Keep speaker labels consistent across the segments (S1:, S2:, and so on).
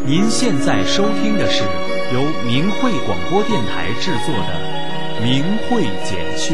S1: 您现在收听的是由明慧广播电台制作的明慧简讯。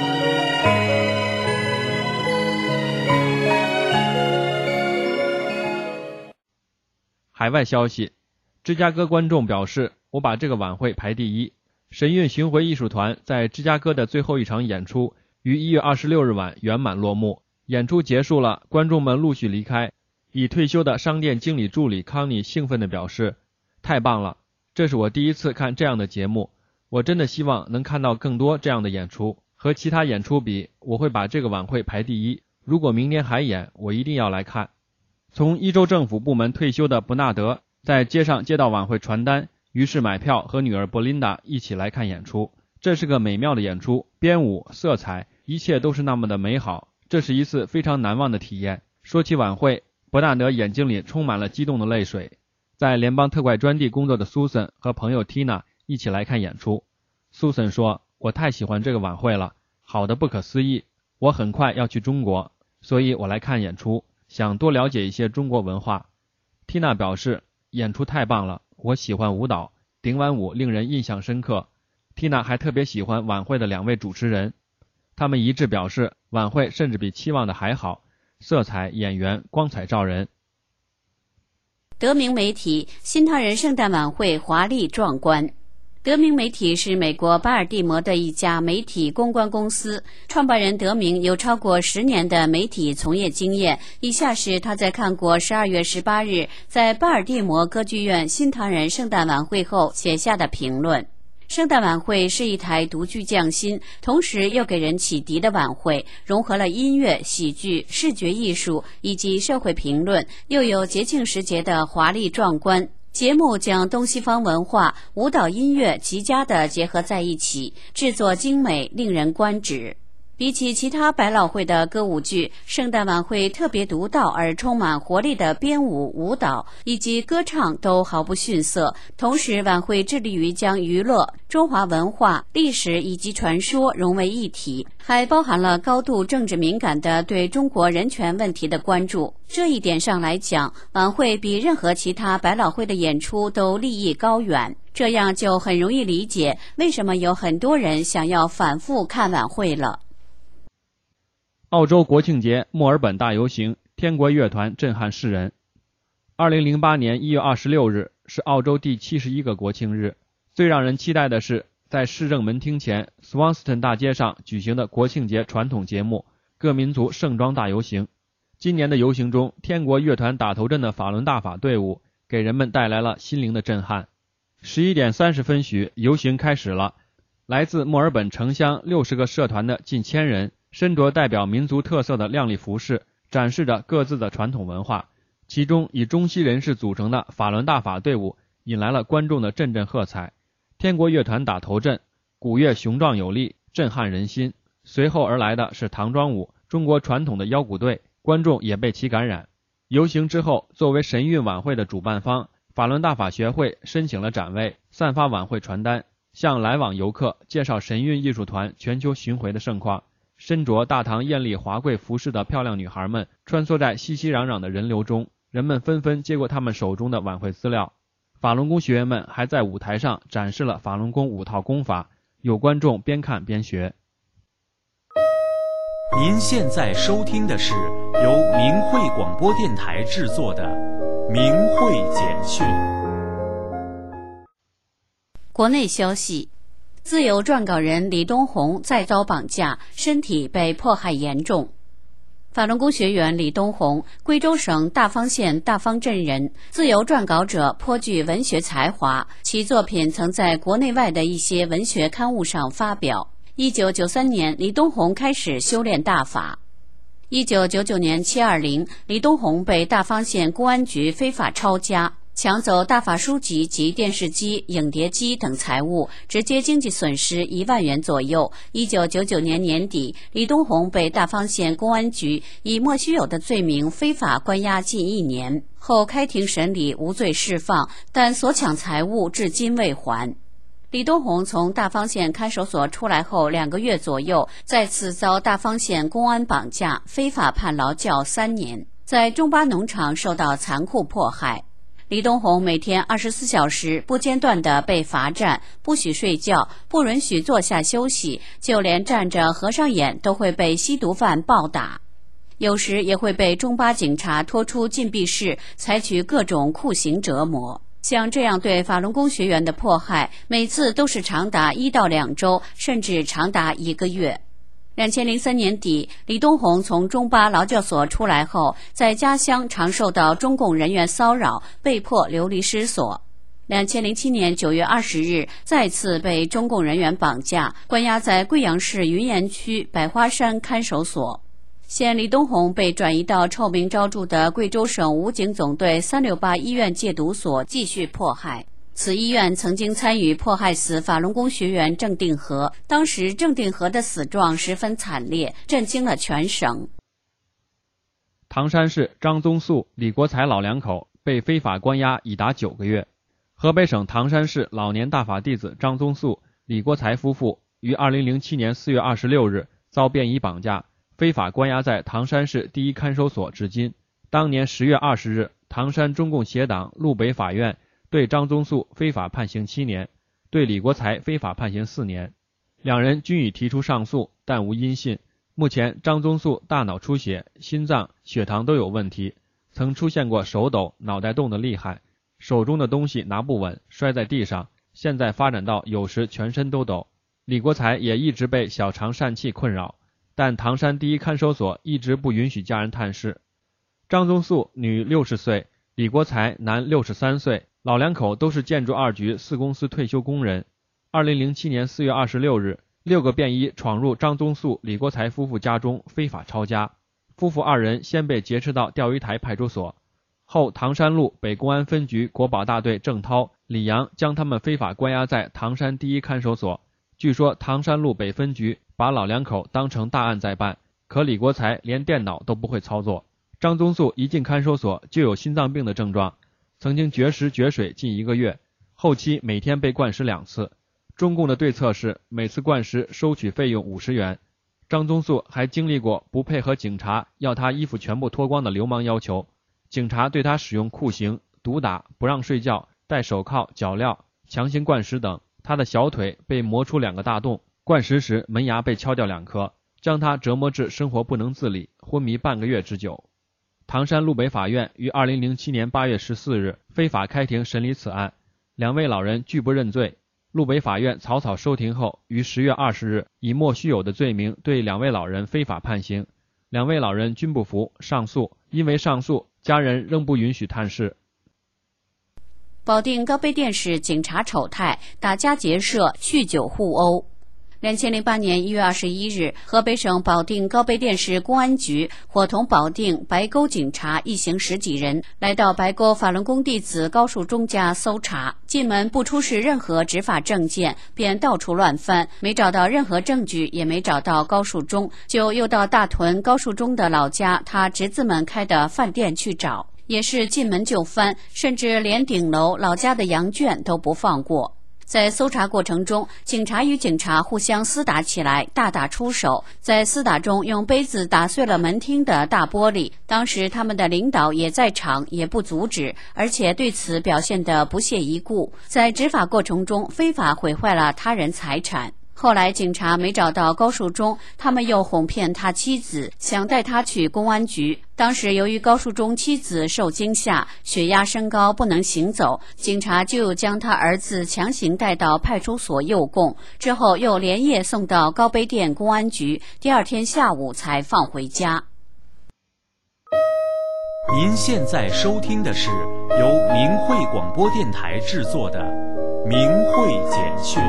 S2: 海外消息，芝加哥观众表示，我把这个晚会排第一。神韵巡回艺术团在芝加哥的最后一场演出于1月26日晚圆满落幕。演出结束了，观众们陆续离开。已退休的商店经理助理康妮兴奋地表示，太棒了，这是我第一次看这样的节目，我真的希望能看到更多这样的演出。和其他演出比，我会把这个晚会排第一，如果明年还演，我一定要来看。从伊州政府部门退休的伯纳德在街上接到晚会传单，于是买票和女儿伯琳达一起来看演出。这是个美妙的演出，编舞、色彩，一切都是那么的美好，这是一次非常难忘的体验。说起晚会，伯纳德眼睛里充满了激动的泪水。在联邦特快专递工作的苏珊和朋友 Tina 一起来看演出。苏珊说，我太喜欢这个晚会了，好的不可思议，我很快要去中国，所以我来看演出，想多了解一些中国文化。Tina 表示，演出太棒了，我喜欢舞蹈，顶晚舞令人印象深刻。Tina 还特别喜欢晚会的2位主持人，他们一致表示，晚会甚至比期望的还好，色彩、演员光彩照人。
S3: 德明媒体，新唐人圣诞晚会华丽壮观。德明媒体是美国巴尔的摩的一家媒体公关公司，创办人德明有超过10年的媒体从业经验。以下是他在看过12月18日在巴尔的摩歌剧院新唐人圣诞晚会后写下的评论。圣诞晚会是一台独具匠心，同时又给人启迪的晚会，融合了音乐、喜剧、视觉艺术以及社会评论，又有节庆时节的华丽壮观。节目将东西方文化、舞蹈、音乐极佳地结合在一起，制作精美，令人观止。比起其他百老汇的歌舞剧，圣诞晚会特别独到而充满活力的编舞、舞蹈以及歌唱都毫不逊色。同时，晚会致力于将娱乐、中华文化、历史以及传说融为一体，还包含了高度政治敏感的对中国人权问题的关注。这一点上来讲，晚会比任何其他百老汇的演出都立意高远。这样就很容易理解为什么有很多人想要反复看晚会了。
S2: 澳洲国庆节墨尔本大游行，天国乐团震撼世人。2008年1月26日是澳洲第71个国庆日，最让人期待的是在市政门厅前 Swanston 大街上举行的国庆节传统节目各民族盛装大游行。今年的游行中，天国乐团打头阵的法轮大法队伍给人们带来了心灵的震撼。11点30分许，游行开始了。来自墨尔本城乡60个社团的近1000人身着代表民族特色的亮丽服饰，展示着各自的传统文化。其中以中西人士组成的法轮大法队伍引来了观众的阵阵喝彩。天国乐团打头阵，鼓乐雄壮有力，震撼人心。随后而来的是唐装舞，中国传统的腰鼓队，观众也被其感染。游行之后，作为神韵晚会的主办方，法轮大法学会申请了展位，散发晚会传单，向来往游客介绍神韵艺术团全球巡回的盛况。身着大唐艳丽华贵服饰的漂亮女孩们穿梭在熙熙攘攘的人流中，人们纷纷接过他们手中的晚会资料。法轮功学员们还在舞台上展示了法轮功5套功法，有观众边看边学。
S1: 您现在收听的是由明慧广播电台制作的明慧简讯。
S3: 国内消息，自由撰稿人李东红再遭绑架，身体被迫害严重。法轮功学员李东红，贵州省大方县大方镇人，自由撰稿者，颇具文学才华，其作品曾在国内外的一些文学刊物上发表。1993年，李东红开始修炼大法。1999年720，李东红被大方县公安局非法抄家，抢走大法书籍及电视机、影碟机等财物，直接经济损失1万元左右。1999年年底，李东红被大方县公安局以莫须有的罪名非法关押近1年，后开庭审理无罪释放，但所抢财物至今未还。李东红从大方县看守所出来后2个月左右，再次遭大方县公安绑架，非法判劳教3年，在中巴农场受到残酷迫害。 李东红每天24小时不间断地被罚站，不许睡觉，不允许坐下休息，就连站着合上眼都会被吸毒犯暴打。有时也会被中巴警察拖出禁闭室，采取各种酷刑折磨。像这样对法轮功学员的迫害，每次都是长达1到2周，甚至长达1个月。2003年底，李东红从中巴劳教所出来后，在家乡常受到中共人员骚扰，被迫流离失所。2007年9月20日，再次被中共人员绑架，关押在贵阳市云岩区百花山看守所。现李东红被转移到臭名昭著的贵州省武警总队368医院戒毒所继续迫害。此医院曾经参与迫害死法轮功学员郑定和，当时郑定和的死状十分惨烈，震惊了全省。
S2: 唐山市张宗素、李国才老两口被非法关押已达9个月。河北省唐山市老年大法弟子张宗素、李国才夫妇于2007年4月26日遭便衣绑架，非法关押在唐山市第一看守所至今。当年10月20日，唐山中共协党路北法院对张宗素非法判刑7年，对李国才非法判刑4年。两人均已提出上诉，但无音信。目前张宗素大脑出血、心脏、血糖都有问题，曾出现过手抖、脑袋动得厉害，手中的东西拿不稳，摔在地上，现在发展到有时全身都抖。李国才也一直被小肠疝气困扰，但唐山第一看守所一直不允许家人探视。张宗素女60岁，李国才男63岁，老两口都是建筑2局4公司退休工人。2007年4月26日，6个便衣闯入张宗素、李国才夫妇家中非法抄家，夫妇2人先被劫持到钓鱼台派出所，后唐山路北公安分局国保大队郑涛、李阳将他们非法关押在唐山第一看守所。据说唐山路北分局把老两口当成大案在办，可李国才连电脑都不会操作。张宗素一进看守所就有心脏病的症状，曾经绝食绝水近1个月，后期每天被灌食2次。中共的对策是每次灌食收取费用50元。张宗素还经历过不配合警察要他衣服全部脱光的流氓要求，警察对他使用酷刑、毒打、不让睡觉、戴手铐、脚镣、强行灌食等。他的小腿被磨出2个大洞，灌食时门牙被敲掉2颗，将他折磨至生活不能自理，昏迷半个月之久。唐山路北法院于2007年8月14日非法开庭审理此案，2位老人拒不认罪。路北法院草草收庭后，于10月20日以莫须有的罪名对2位老人非法判刑，2位老人均不服，上诉，因为上诉，家人仍不允许探视。
S3: 保定高碑店市警察丑态，打家劫舍，酗酒互殴。2008年1月21日，河北省保定高碑店市公安局伙同保定白沟警察一行10几人来到白沟法轮功弟子高树忠家搜查，进门不出示任何执法证件，便到处乱翻，没找到任何证据，也没找到高树忠，就又到大屯高树忠的老家他侄子们开的饭店去找，也是进门就翻，甚至连顶楼老家的羊圈都不放过。在搜查过程中，警察与警察互相厮打起来，大打出手，在厮打中用杯子打碎了门厅的大玻璃。当时他们的领导也在场，也不阻止，而且对此表现得不屑一顾，在执法过程中非法毁坏了他人财产。后来警察没找到高树忠，他们又哄骗他妻子，想带他去公安局。当时由于高树忠妻子受惊吓，血压升高不能行走，警察就将他儿子强行带到派出所诱供，之后又连夜送到高碑店公安局，第2天下午才放回家。
S1: 您现在收听的是由明慧广播电台制作的《明慧简讯》。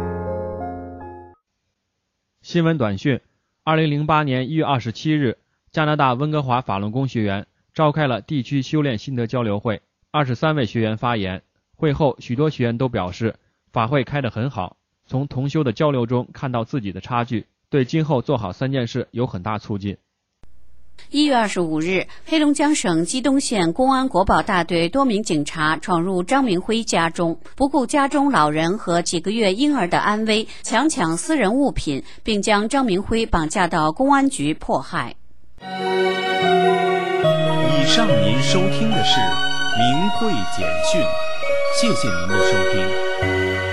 S2: 新闻短讯：2008年1月27日，加拿大温哥华法轮功学员召开了地区修炼心得交流会，23位学员发言。会后，许多学员都表示，法会开得很好，从同修的交流中看到自己的差距，对今后做好3件事有很大促进。
S3: 1月25日，黑龙江省鸡东县公安国保大队多名警察闯入张明辉家中，不顾家中老人和几个月婴儿的安危，强抢私人物品，并将张明辉绑架到公安局迫害。
S1: 以上您收听的是名汇简讯。谢谢您的收听。